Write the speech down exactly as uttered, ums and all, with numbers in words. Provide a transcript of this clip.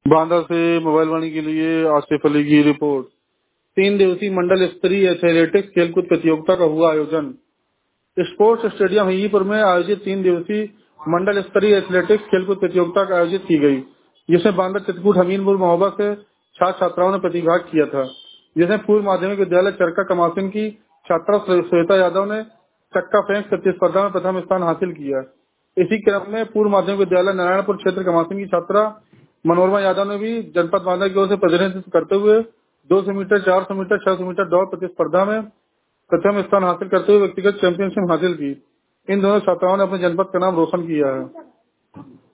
बांदा से मोबाइल वाणी के लिए आसिफ अली की रिपोर्ट। तीन दिवसीय मंडल स्तरीय एथलेटिक्स खेलकूद प्रतियोगिता का हुआ आयोजन। स्पोर्ट्स स्टेडियम हईपुर में आयोजित तीन दिवसीय मंडल स्तरीय एथलेटिक्स खेलकूद प्रतियोगिता का आयोजित की गई, जिसमें बांदा चित्रकूट हमीरपुर महोबा से छात्र छात्राओं ने प्रतिभाग किया था। जिसमें पूर्व माध्यमिक विद्यालय चरका कमासिन की छात्रा श्वेता यादव ने चक्का फेंक प्रतिस्पर्धा में प्रथम स्थान हासिल किया। इसी क्रम में पूर्व माध्यमिक विद्यालय नारायणपुर क्षेत्र कमासिन की छात्रा मनोरमा यादव ने भी जनपद बांदा की ओर से प्रतिनिधित्व करते हुए दो सौ मीटर, चार सौ मीटर, छह सौ मीटर दौड़ प्रतिस्पर्धा में प्रथम स्थान हासिल करते हुए व्यक्तिगत चैंपियनशिप हासिल की। इन दोनों छात्राओं ने अपने जनपद का नाम रोशन किया है।